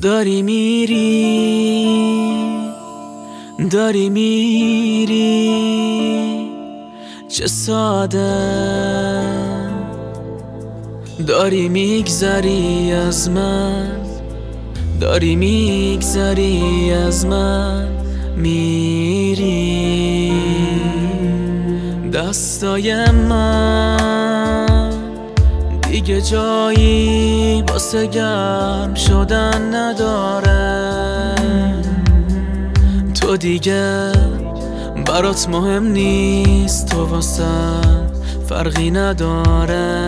داری میری چه ساده داری میگذری از من، داری میگذری از من، میری دستای من دیگه جایی واسه گرم شدن نداره. تو دیگه برات مهم نیست، تو واسه فرقی نداره.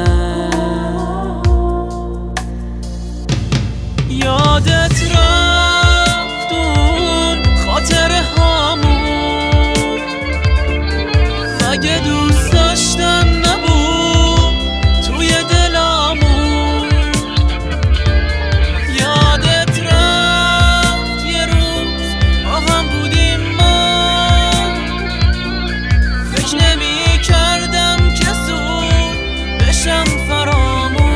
یادت رفت اون خاطره هامون، مگه دوست داشتن نبود توی دلامون؟ یادت رفت یه روز با هم بودیم ما، فکر نمی کردم که زود بشم فرامون.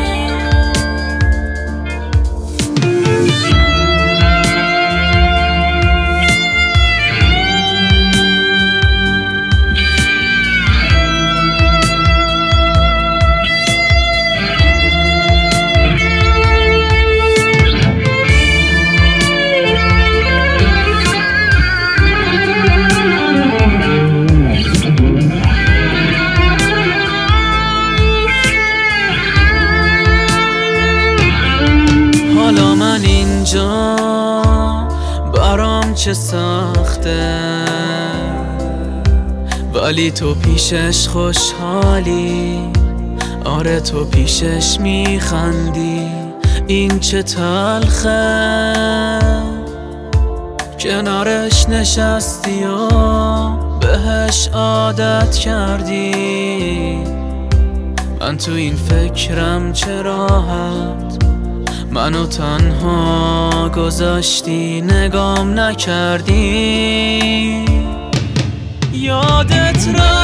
حالا من اینجا برام چه سخته، ولی تو پیشش خوشحالی، آره تو پیشش میخندی. این چه تلخه کنارش نشستی و بهش عادت کردی. من تو این فکرم چه راحت منو تنها گذاشتی، نگام نکردی. یادت